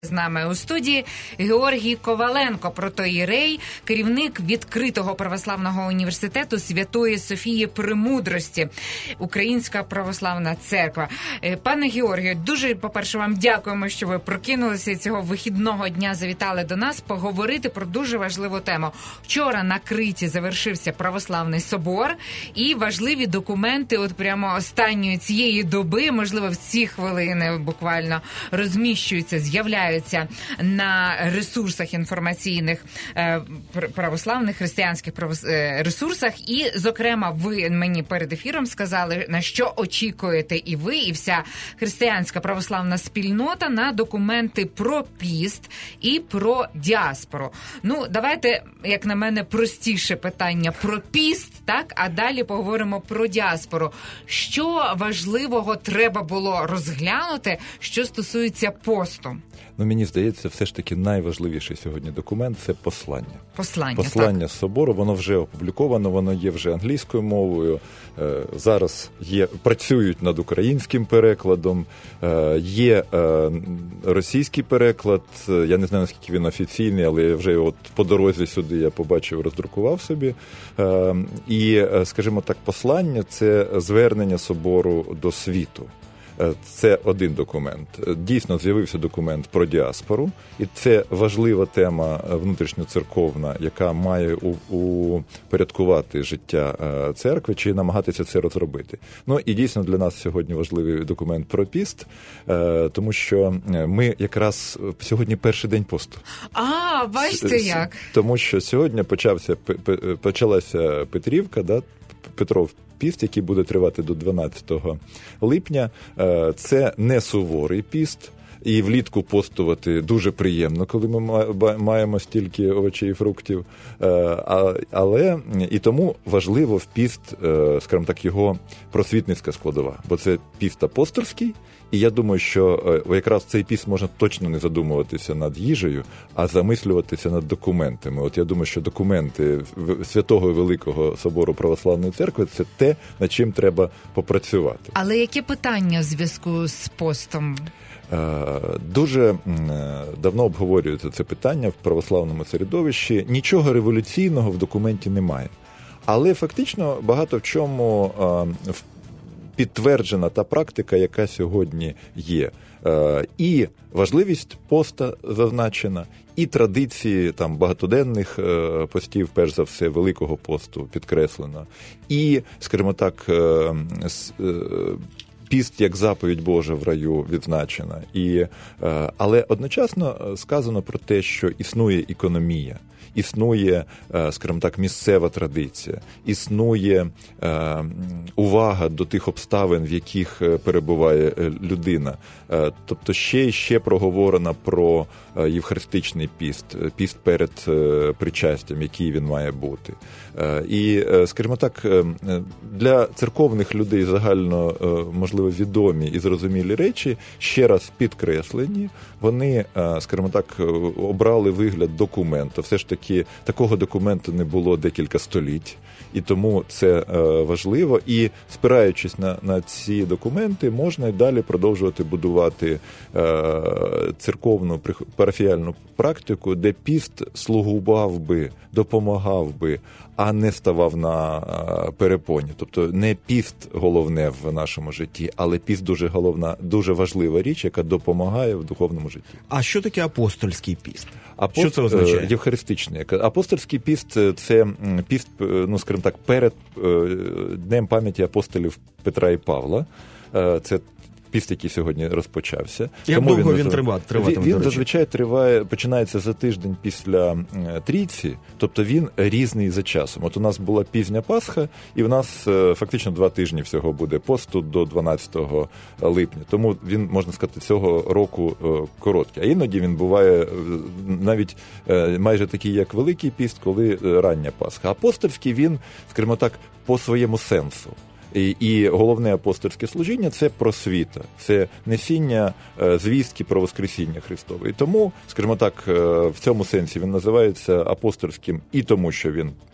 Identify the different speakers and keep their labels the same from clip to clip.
Speaker 1: З нами у студії Георгій Коваленко, протоієрей, керівник відкритого православного університету Святої Софії Премудрості, Українська православна церква. Пане Георгію, дуже, по-перше, вам дякуємо, що ви прокинулися цього вихідного дня, завітали до нас поговорити про дуже важливу тему. Вчора на Криті завершився Православний собор і важливі документи от прямо останньої цієї доби, можливо, в ці хвилини буквально розміщуються, з'являються на ресурсах інформаційних православних, християнських ресурсах. І, зокрема, ви мені перед ефіром сказали, на що очікуєте і ви, і вся християнська православна спільнота на документи про піст і про діаспору. Ну, давайте, як на мене, простіше питання про піст, так? А далі поговоримо про діаспору. Що важливого треба було розглянути, що стосується посту?
Speaker 2: Ну, мені здається, все ж таки найважливіший сьогодні документ – це послання.
Speaker 1: Послання
Speaker 2: з собору, воно вже опубліковано, воно є вже англійською мовою. Зараз працюють над українським перекладом, є російський переклад, я не знаю, наскільки він офіційний, але я вже от по дорозі сюди я побачив, роздрукував собі. І, скажімо так, послання – це звернення собору до світу. Це один документ. Дійсно, з'явився документ про діаспору, і це важлива тема внутрішньоцерковна, яка має упорядкувати життя церкви, чи намагатися це розробити. Ну, і дійсно для нас сьогодні важливий документ про піст, тому що ми якраз сьогодні перший день посту.
Speaker 1: Бачите як?
Speaker 2: Тому що сьогодні почалася Петрівка, да, Петров піст, який буде тривати до 12 липня. Це не суворий піст. І влітку постувати дуже приємно, коли ми маємо стільки овочів і фруктів. Але і тому важливо в піст, скажімо так, його просвітницька складова. Бо це піст апостольський, і я думаю, що якраз цей піст можна точно не задумуватися над їжею, а замислюватися над документами. От я думаю, що документи Святого і Великого Собору Православної Церкви – це те, над чим треба попрацювати.
Speaker 1: Але які питання в зв'язку з постом?
Speaker 2: Дуже давно обговорюється це питання в православному середовищі. Нічого революційного в документі немає. Але фактично багато в чому підтверджена та практика, яка сьогодні є. І важливість поста зазначена, і традиції там багатоденних постів, перш за все, Великого посту підкреслено. І, скажімо так, піст як заповідь Божа в раю відзначена. Але одночасно сказано про те, що існує економія, існує, скажімо так, місцева традиція, існує увага до тих обставин, в яких перебуває людина. Тобто ще проговорено про євхаристичний піст, піст перед причастям, який він має бути. І, скажімо так, для церковних людей загально, можливо, відомі і зрозумілі речі ще раз підкреслені. Вони, скажімо так, обрали вигляд документу. Все ж таки, такого документу не було декілька століть. І тому це важливо. І спираючись на ці документи, можна і далі продовжувати будувати церковну парафіяльну практику, де піст слугував би, допомагав би, а не ставав на перепоні. Тобто не піст головне в нашому житті, але піст дуже важлива річ, яка допомагає в духовному житті.
Speaker 3: А що таке апостольський піст? Що це означає?
Speaker 2: Євхаристичний. Апостольський піст – це піст, ну, скажімо так, перед Днем пам'яті апостолів Петра і Павла. Це піст, який сьогодні розпочався.
Speaker 3: Як довго він триватиме?
Speaker 2: Він зазвичай починається за тиждень після Трійці, тобто він різний за часом. От у нас була пізня Пасха, і в нас фактично 2 тижні всього буде посту до 12 липня. Тому він, можна сказати, цього року короткий. А іноді він буває навіть майже такий, як Великий піст, коли рання Пасха. Апостольський він, скажімо так, по своєму сенсу. І головне апостольське служіння – це просвіта, це несіння звістки про Воскресіння Христове. І тому, скажімо так, в цьому сенсі він називається апостольським і тому, що він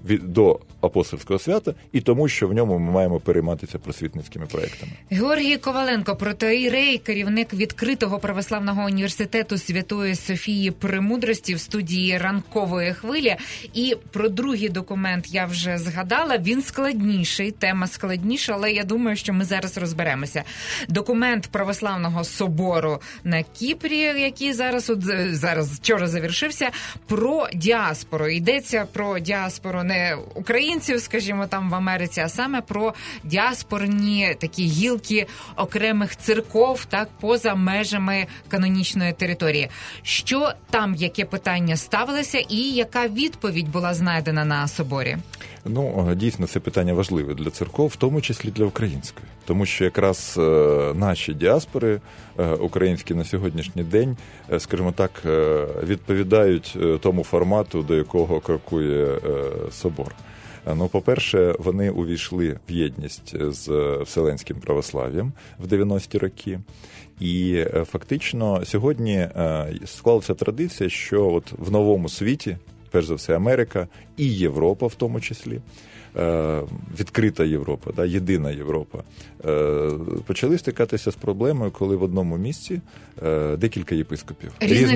Speaker 2: до апостольського свята і тому, що в ньому ми маємо перейматися просвітницькими проектами.
Speaker 1: Георгій Коваленко, протоієрей, керівник відкритого православного університету Святої Софії Премудрості в студії «Ранкової хвилі». І про другий документ я вже згадала. Він складніший, тема складніша, але я думаю, що ми зараз розберемося. Документ Православного собору на Кіпрі, який зараз вчора завершився, про діаспору. Йдеться про діаспору не українців, скажімо, там в Америці, а саме про діаспорні такі гілки окремих церков, так, поза межами канонічної території. Що там, яке питання ставилося і яка відповідь була знайдена на соборі?
Speaker 2: Дійсно, це питання важливе для церков, в тому числі для української. Тому що якраз наші діаспори українські на сьогоднішній день, скажімо так, відповідають тому формату, до якого крокує собор. По-перше, вони увійшли в єдність з Вселенським православ'ям в 90-ті роки. І фактично сьогодні склалася традиція, що от в новому світі, перш за все Америка і Європа в тому числі, відкрита Європа, єдина Європа, почали стикатися з проблемою, коли в одному місці декілька єпископів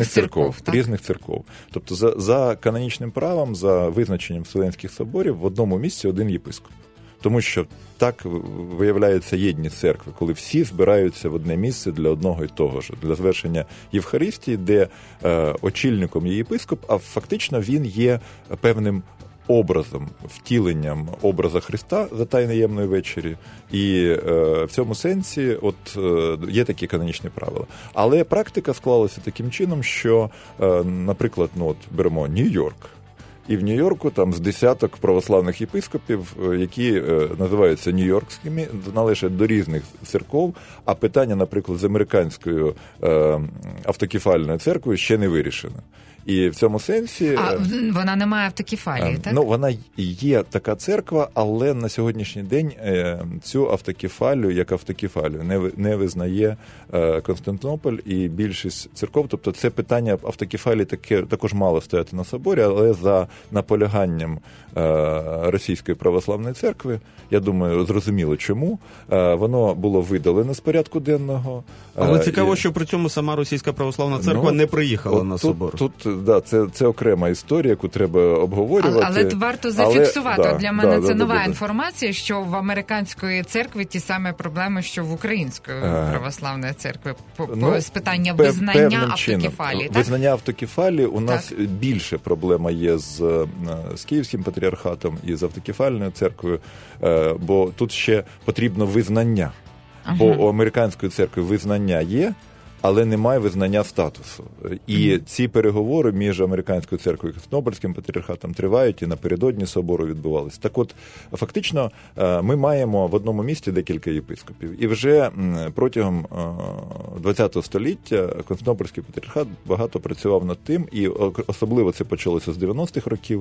Speaker 2: різних церков. Тобто за канонічним правом, за визначенням Вселенських соборів, в одному місці один єпископ. Тому що так виявляється єдність церкви, коли всі збираються в одне місце для одного і того ж, для звершення Євхаристії, де очільником є єпископ, а фактично він є певним образом, втіленням образа Христа за Тайноємної вечері. І в цьому сенсі є такі канонічні правила. Але практика склалася таким чином, що, наприклад, беремо Нью-Йорк. І в Нью-Йорку там з десяток православних єпископів, які називаються нью-йоркськими, належать до різних церков, а питання, наприклад, з американською автокефальною церквою ще не вирішено. І в цьому сенсі...
Speaker 1: А вона не має автокефалії, так?
Speaker 2: Вона є така церква, але на сьогоднішній день цю автокефалію, як автокефалію, не визнає Константинополь і більшість церков. Тобто це питання автокефалії також мало стояти на соборі, але за наполяганням Російської православної церкви, я думаю, зрозуміло чому, воно було видалено з порядку денного.
Speaker 3: Але цікаво, що при цьому сама Російська православна церква не приїхала на собор.
Speaker 2: Це окрема історія, яку треба обговорювати.
Speaker 1: Але варто зафіксувати. Для мене це нова інформація, що в американської церкви ті самі проблеми, що в української православної церкви з питання визнання автокефалії.
Speaker 2: Визнання автокефалії у нас більше проблема є з Київським патріархатом і з автокефальною церквою, бо тут ще потрібно визнання. Бо у американської церкви визнання є, але немає визнання статусу. І ці переговори між американською церквою і Константинопольським патріархатом тривають, і напередодні собору відбувалися. Так от, фактично, ми маємо в одному місті декілька єпископів. І вже протягом ХХ століття Константинопольський патріархат багато працював над тим, і особливо це почалося з 90-х років,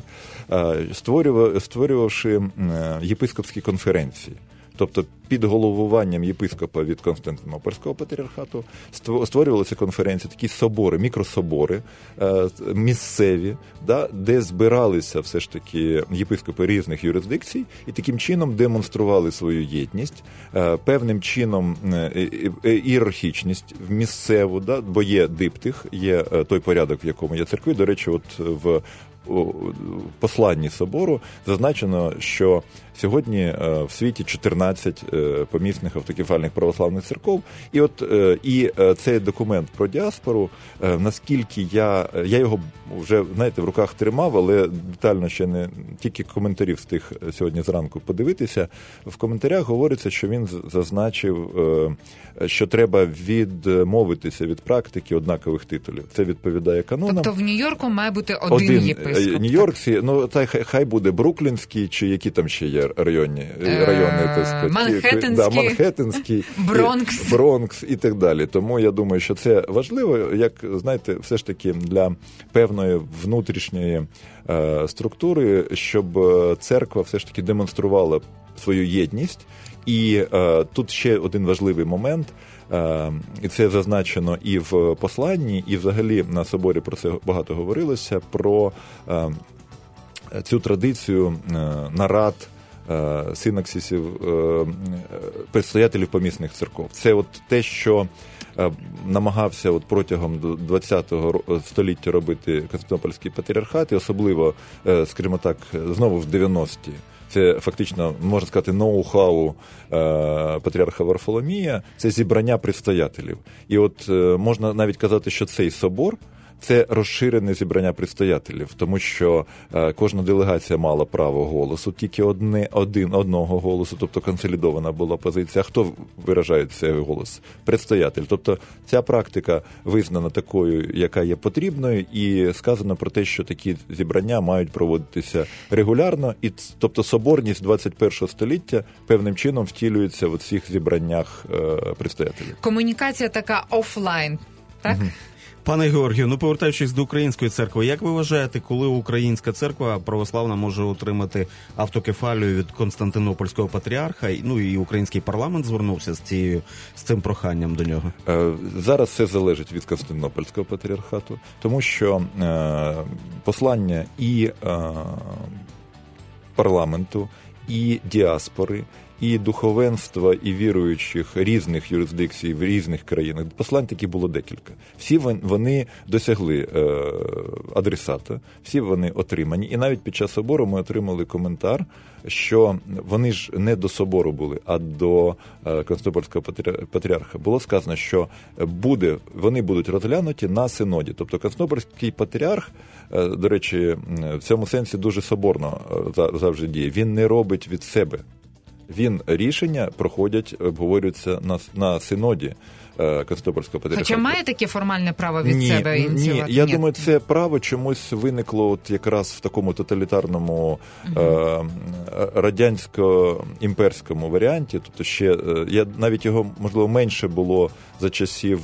Speaker 2: створювавши єпископські конференції. Тобто під головуванням єпископа від Константинопольського патріархату створювалися конференції, такі собори, мікрособори місцеві, де збиралися все ж таки єпископи різних юрисдикцій і таким чином демонстрували свою єдність, певним чином ієрархічність місцеву, бо є диптих, є той порядок, в якому є церкви. До речі, в посланні собору зазначено, що сьогодні в світі 14 помісних автокефальних православних церков. І цей документ про діаспору, наскільки я його вже, в руках тримав, але детально ще не тільки коментарів встиг сьогодні зранку подивитися. В коментарях говориться, що він зазначив, що треба відмовитися від практики однакових титулів. Це відповідає канонам.
Speaker 1: Тобто в Нью-Йорку має бути один єпископ.
Speaker 2: Нью-Йоркський, хай буде Бруклінський, чи які там ще є райони, Манхеттенський, Бронкс і так далі. Тому я думаю, що це важливо, як, знаєте, все ж таки для певної внутрішньої структури, щоб церква все ж таки демонструвала свою єдність. І тут ще один важливий момент, і це зазначено і в посланні, і взагалі на соборі про це багато говорилося, про цю традицію нарад, синаксисів, предстоятелів помісних церков. Це от те, що намагався от протягом ХХ століття робити Константинопольський патріархат, і особливо, скажімо так, знову в 90-ті. Це фактично, можна сказати, ноу-хау патріарха Варфоломія, це зібрання предстоятелів. І от можна навіть казати, що цей собор – це розширене зібрання предстоятелів, тому що кожна делегація мала право голосу, тільки одного голосу, тобто консолідована була позиція. А хто виражає цей голос? Предстоятель. Тобто ця практика визнана такою, яка є потрібною, і сказано про те, що такі зібрання мають проводитися регулярно, і тобто соборність 21 століття певним чином втілюється в цих зібраннях предстоятелів.
Speaker 1: Комунікація така офлайн, так? Угу.
Speaker 3: Пане Георгію, повертаючись до Української церкви, як ви вважаєте, коли Українська церква православна може отримати автокефалію від Константинопольського патріарха, і український парламент звернувся з цим проханням до нього?
Speaker 2: Зараз все залежить від Константинопольського патріархату, тому що послання і парламенту, і діаспори, і духовенства, і віруючих різних юрисдикцій в різних країнах. Послань таки було декілька. Всі вони досягли адресата, всі вони отримані. І навіть під час собору ми отримали коментар, що вони ж не до собору були, а до Константинопольського патріарха. Було сказано, що вони будуть розглянуті на синоді. Тобто Константинопольський патріарх, до речі, в цьому сенсі дуже соборно завжди діє. Він не робить від себе. Рішення обговорюються на синоді Константинопольського патріархату.
Speaker 1: Хоча має таке формальне право від себе ініціювати?
Speaker 2: Ні, я думаю, це право чомусь виникло от якраз в такому тоталітарному радянсько-імперському варіанті. Тобто ще, навіть його, можливо, менше було за часів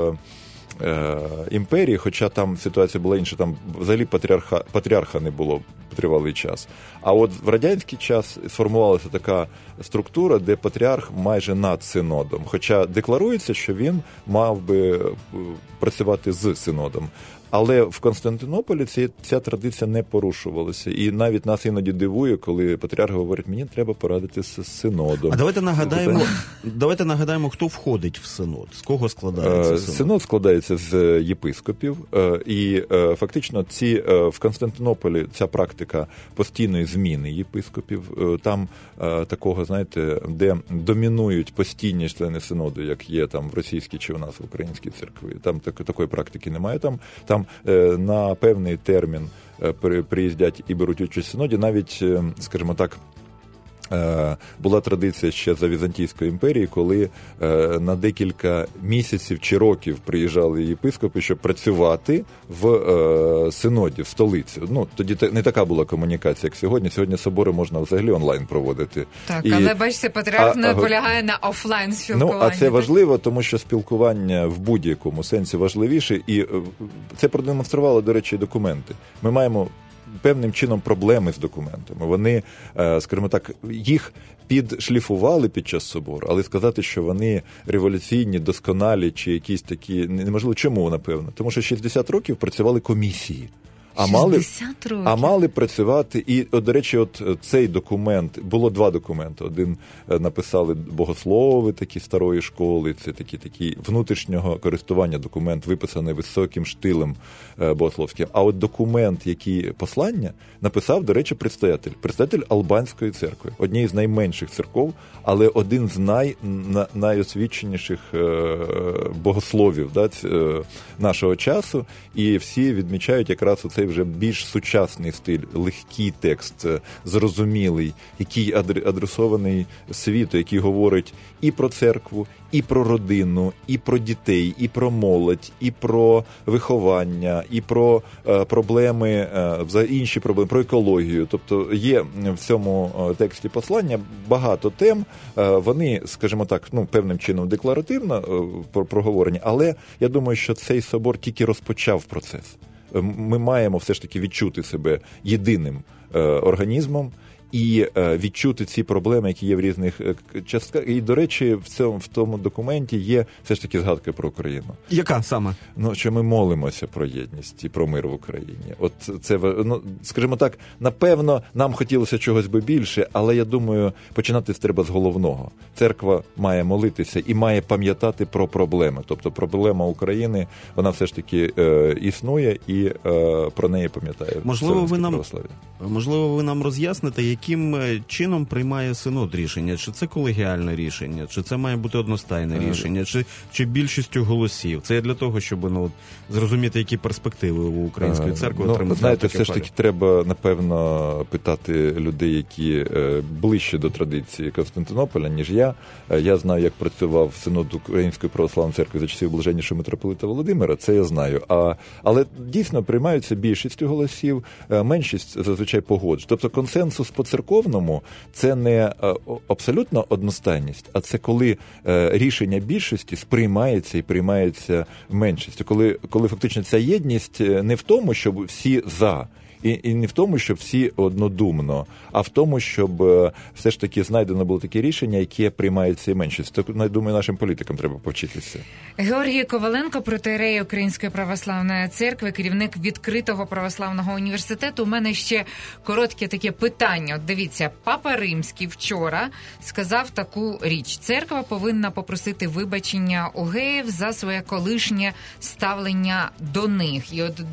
Speaker 2: імперії, хоча там ситуація була інша, там взагалі патріарха не було тривалий час. А от в радянський час сформувалася така структура, де патріарх майже над синодом. Хоча декларується, що він мав би працювати з синодом. Але в Константинополі ця традиція не порушувалася. І навіть нас іноді дивує, коли патріарх говорить, мені треба порадитися з синодом.
Speaker 3: А давайте нагадаємо, хто входить в синод, з кого складається синод?
Speaker 2: Синод складається з єпископів. І фактично в Константинополі ця практика постійної зміни єпископів. Там такого, знаєте, де домінують постійні члени синоду, як є там в російській чи у нас в українській церкві. Там такої практики немає. Там на певний термін приїздять і беруть участь в синоді. Навіть, скажімо так, була традиція ще за Візантійської імперії, коли на декілька місяців чи років приїжджали єпископи, щоб працювати в синоді, в столицю. Тоді не така була комунікація, як сьогодні. Сьогодні собори можна взагалі онлайн проводити.
Speaker 1: Так, але бачите, патріарх наполягає на офлайн спілкуванні.
Speaker 2: А це важливо, тому що спілкування в будь-якому сенсі важливіше. І це продемонстрували, до речі, документи. Ми маємо певним чином проблеми з документами. Вони, скажімо так, їх підшліфували під час собору, але сказати, що вони революційні, досконалі чи якісь такі, неможливо. Чому, напевно? Тому що 60 років працювали комісії. А мали працювати, і, до речі, цей документ, було два документи. Один написали богослови такі старої школи, це такі внутрішнього користування документ, виписаний високим штилем богословським. А от документ, який послання, написав, до речі, предстоятель Албанської церкви, однієї з найменших церков, але один з найосвіченіших богословів нашого часу, і всі відмічають якраз оцей вже більш сучасний стиль, легкий текст, зрозумілий, який адресований світу, який говорить і про церкву, і про родину, і про дітей, і про молодь, і про виховання, і про проблеми, інші проблеми, про екологію. Тобто є в цьому тексті послання багато тем, вони, скажімо так, певним чином декларативно проговорені, але я думаю, що цей собор тільки розпочав процес. Ми маємо все ж таки відчути себе єдиним організмом і відчути ці проблеми, які є в різних частках. І, до речі, в тому документі є все ж таки згадка про Україну.
Speaker 3: Яка саме?
Speaker 2: Що ми молимося про єдність і про мир в Україні. От це, скажімо так, напевно, нам хотілося чогось би більше, але я думаю, починати треба з головного. Церква має молитися і має пам'ятати про проблеми. Тобто проблема України, вона все ж таки існує і про неї пам'ятає.
Speaker 3: Можливо, ви нам роз'ясните, яким чином приймає синод рішення? Чи це колегіальне рішення, чи це має бути одностайне рішення, чи більшістю голосів? Це для того, щоб зрозуміти, які перспективи у Української церкви отримати.
Speaker 2: Знаєте, все ж таки треба, напевно, питати людей, які ближче до традиції Константинополя, ніж я. Я знаю, як працював синод Української православної церкви за часів блаженнішого митрополита Володимира, це я знаю. Але дійсно приймаються більшістю голосів, меншість зазвичай погоджує. Тобто консенсус по-церковному – це не абсолютно одностайність, а це коли рішення більшості сприймається і приймається меншістю. Коли фактично ця єдність не в тому, щоб всі «за», і не в тому, щоб всі однодумно, а в тому, щоб все ж таки знайдено було таке рішення, яке приймається і меншість. Так, я думаю, нашим політикам треба повчитися.
Speaker 1: Георгій Коваленко, протоієрей Української православної церкви, керівник відкритого православного університету. У мене ще коротке таке питання. От дивіться, Папа Римський вчора сказав таку річ. Церква повинна попросити вибачення у геїв за своє колишнє ставлення до них. І от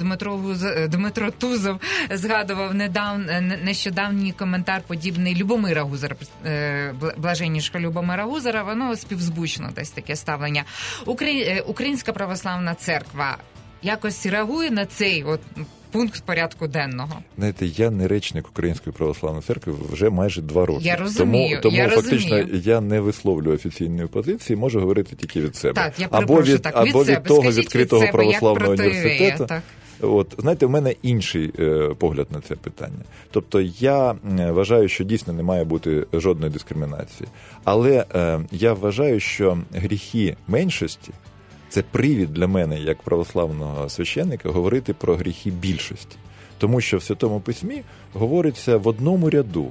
Speaker 1: Дмитро Тузов згадував нещодавній коментар подібний Любомира Гузара, блаженнішого Любомира Гузара, воно співзвучно десь таке ставлення. Українська православна церква якось реагує на цей пункт порядку денного?
Speaker 2: Знаєте, я не речник Української православної церкви вже майже 2 роки.
Speaker 1: Я розумію.
Speaker 2: Тому фактично я не висловлюю офіційної позиції, можу говорити тільки від себе.
Speaker 1: Так, я перепрошую,
Speaker 2: або від того відкритого православного університету.
Speaker 1: Так.
Speaker 2: Знаєте, в мене інший погляд на це питання. Тобто я вважаю, що дійсно не має бути жодної дискримінації. Але я вважаю, що гріхи меншості – це привід для мене, як православного священника, говорити про гріхи більшості. Тому що в Святому Письмі говориться в одному ряду.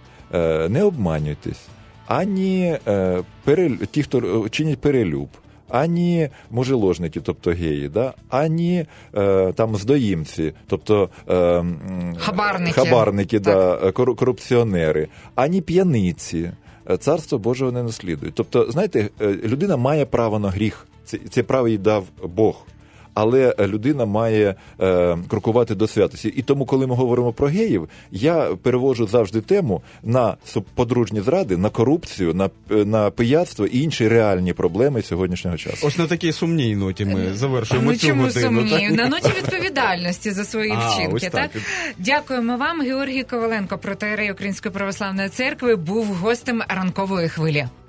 Speaker 2: Не обманюйтесь, ані ті, хто чинять перелюб, ані мужеложники, тобто геї, ані здоїмці, тобто хабарники, корупціонери, ані п'яниці. Царство Божого не наслідують. Тобто, знаєте, людина має право на гріх. Це право їй дав Бог. Але людина має крокувати до святості. І тому, коли ми говоримо про геїв, я переводжу завжди тему на подружні зради, на корупцію, на пияцтво і інші реальні проблеми сьогоднішнього часу.
Speaker 3: Ось на такій сумній ноті ми завершуємо цю годину.
Speaker 1: Сумній? На ноті відповідальності за свої вчинки. Так? Дякуємо вам. Георгій Коваленко, протоієрей Української православної церкви, був гостем ранкової хвилі.